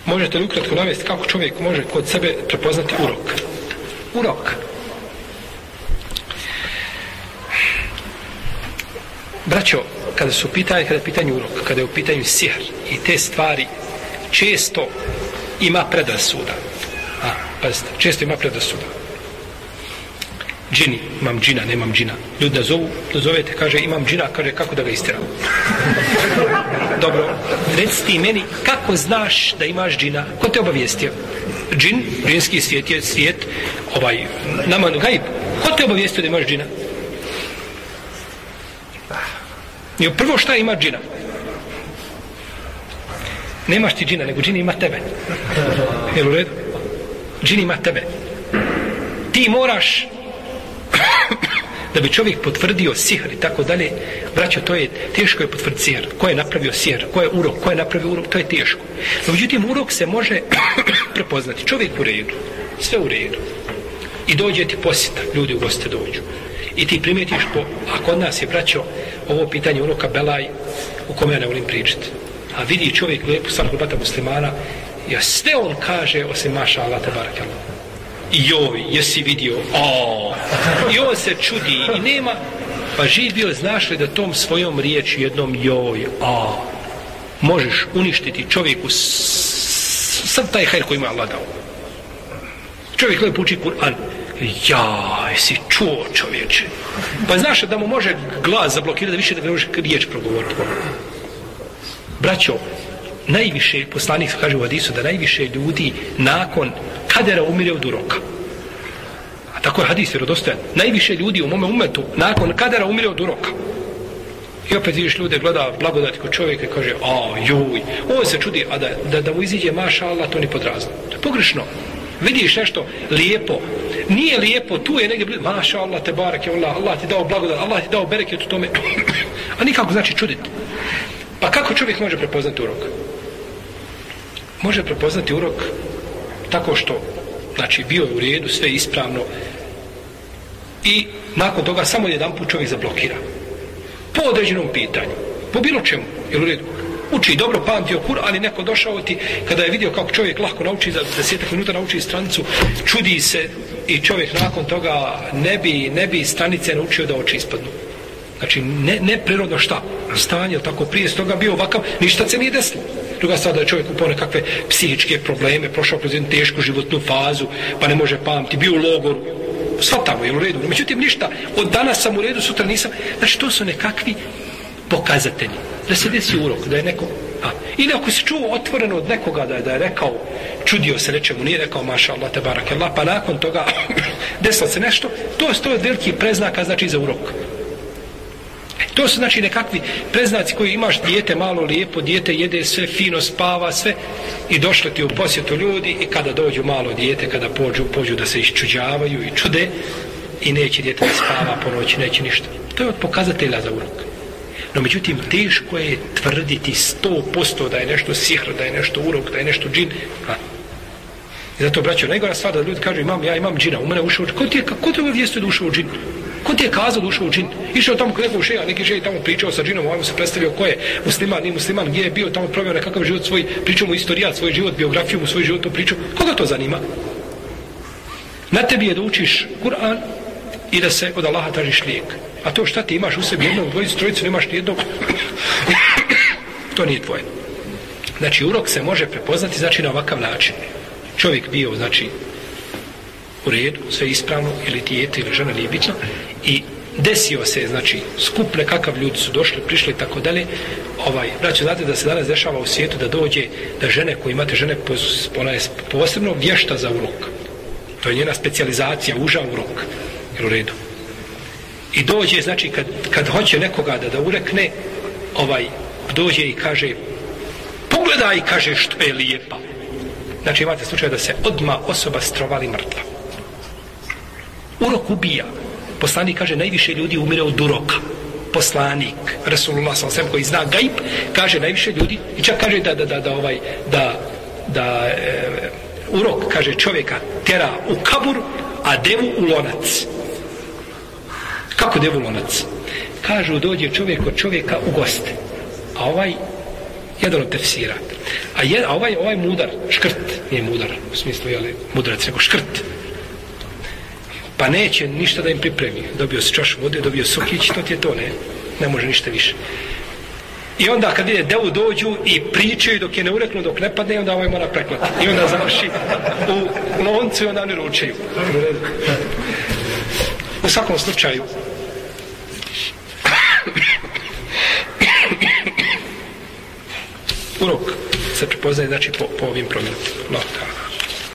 Možete li ukratko navesti kako čovjek može kod sebe prepoznati urok? Urok. Braćo, kada je u pitanju urok, kada je u pitanju sihr i te stvari, često ima predrasuda. Pazite, često ima predrasuda. Džini, imam džina, nemam džina. Ljudi dozovete, kaže imam džina, kaže kako da ga istiram. Dobro, reci ti meni, kako znaš da imaš džina? Ko te obavijestio? Džin, džinski svijet je svijet, naman gaib. Ko te obavijestio da imaš džina? I prvo šta ima džina? Nemaš ti džina, nego džin ima tebe. Jel u redu? Džin ima tebe. Ti moraš da bi čovjek potvrdio sihr i tako dalje, braćo, to je teško je potvrditi sihr. Ko je napravio sihr? Ko je urok? Ko je napravio urok? To je teško. No, međutim, urok se može prepoznati. Čovjek u redu. Sve u redu. I dođe ti posjeta. Ljudi u goste dođu. I ti primijetiš a kod nas je, braćo, ovo pitanje uroka belaj u kome ja ne volim pričati. A vidi čovjek lijepu svakog brata muslimana i sve on kaže osim maša Allah te barakallah. Joj, jesi vidio? I on se čudi i nema, pa živ bio, znaš li da tom svojom riječi jednom joj, možeš uništiti čovjeku sad taj hajr koji ima Allah dao. Čovjek lijepo uči Kur'an. Jesi čuo čovječe? Pa znaš da mu može glas zablokirati da više da ne može riječ progovoriti. Braćo, najviše, poslanik kaže u hadisu da najviše ljudi nakon kadera umire od uroka. A tako je hadis vjerodostojan. Najviše ljudi u mome umetu nakon kadera umire od uroka. I opet vidiš ljude, gleda blagodati kod čovjeka i kaže, juj, on se čudi, a da mu iziđe maša Allah, to ni podrazno. To je pogrešno. Vidiš nešto lijepo, nije lijepo, tu je negdje, maša Allah, te barake, Allah ti dao blagodat, Allah ti dao bereket u tome, a nikako znači čuditi. Pa kako čovjek može prepoznati urok? Može prepoznati urok tako što, znači, bio je u redu, sve ispravno i nakon toga samo jedan put čovjek zablokira. Po određenom pitanju, po bilo čemu, je u redu. Uči dobro, pamtio Kur, ali neko došao ti kada je vidio kako čovjek lahko nauči za 10 minuta nauči stranicu, čudi se i čovjek nakon toga ne bi stranice naučio da oči ispadnu. Znači, neprirodno šta? Stanje, tako prije toga bio ovakav, ništa se nije desilo. Druga stvar da je čovjek upao nekakve psihičke probleme, prošao kroz jednu tešku životnu fazu, pa ne može pamti, bio u logoru. Svatamo je u redu. Međutim, ništa. Od danas sam u redu, sutra nisam. Znači, to su nekakvi pokazatelji. Da se desi urok, da je neko... Ili ako si čuo otvoreno od nekoga da je rekao, čudio se nečemu, nije rekao maša Allah, te barake Allah, pa nakon toga desilo se nešto, to je veliki preznaka, znači, za urok. To su, znači, nekakvi preznaci koji imaš dijete malo lijepo, dijete jede sve fino, spava sve i došli ti u posjetu ljudi i kada dođu malo dijete, kada pođu da se iščuđavaju i čude i neće dijete da spava po noći, neće ništa. To je od pokazatelja za urok. No, međutim, teško je tvrditi 100% da je nešto sihr, da je nešto urok, da je nešto džin. I zato, braćo, najgora stvar da ljudi kažu ja imam džina, u mene ušao džin. Ko te obavijestio da ušao džin? Ko ti je kazao da ušao u džin? Išao tamo kod nekog šeja, neki šej tamo pričao sa džinom, ovamo se predstavio ko je musliman, nije musliman, gdje je bio, tamo proveo nekakav život svoj, pričao mu istorijat, svoj život, biografiju mu, svoj životnu priču. Koga to zanima? Na tebi je da učiš Kur'an i da se od Allaha tražiš lijek. A to šta ti imaš u sebi jednog, dvojicu, trojicu, nemaš ni jednog, to nije tvoje. Znači, urok se može prepoznati, znači, na ovakav način. Čovjek bio, znači, u redu, sve ispravno, ili dijete, ili žena, nije bitno, i desio se, znači, skup nekakav ljudi su došli, prišli i tako dalje. Braćo, znate da se danas dešava u svijetu da dođe, da žene koje imate žene, ona je posebno vješta za urok. To je njena specijalizacija, uža urok. Jer u redu. I dođe, znači, kad hoće nekoga da urekne, dođe i kaže, pogledaj, kaže, što je lijepa. Znači, imate slučaj da se odma osoba strovali mrtva. Urok ubija. Poslanik kaže, najviše ljudi umire od uroka. Poslanik, Rasulullah s.a.v. koji zna gaib, kaže, najviše ljudi, i čak kaže da urok, kaže, čovjeka tera u kabur, a devu u lonac. Kako devu u lonac? Kažu, dođe čovjek od čovjeka u goste, a jedan od tefsira. A ovaj mudar, škrt, nije mudar, u smislu, jel, mudrac, nego škrt, pa neće ništa da im pripremi. Dobio si čašu vode, dobio sokić, to ti je to, ne može ništa više. I onda kad ide devu dođu i pričaju dok je ne ureknu, dok ne padne, onda ovaj mora preklati. I onda završi u loncu i onda oni ručaju. U svakom slučaju, urok se prepoznaje, znači, po ovim promjenama.